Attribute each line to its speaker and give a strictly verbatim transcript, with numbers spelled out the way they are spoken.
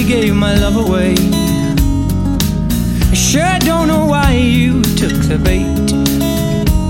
Speaker 1: gave my love away. I sure don't know why you took the bait.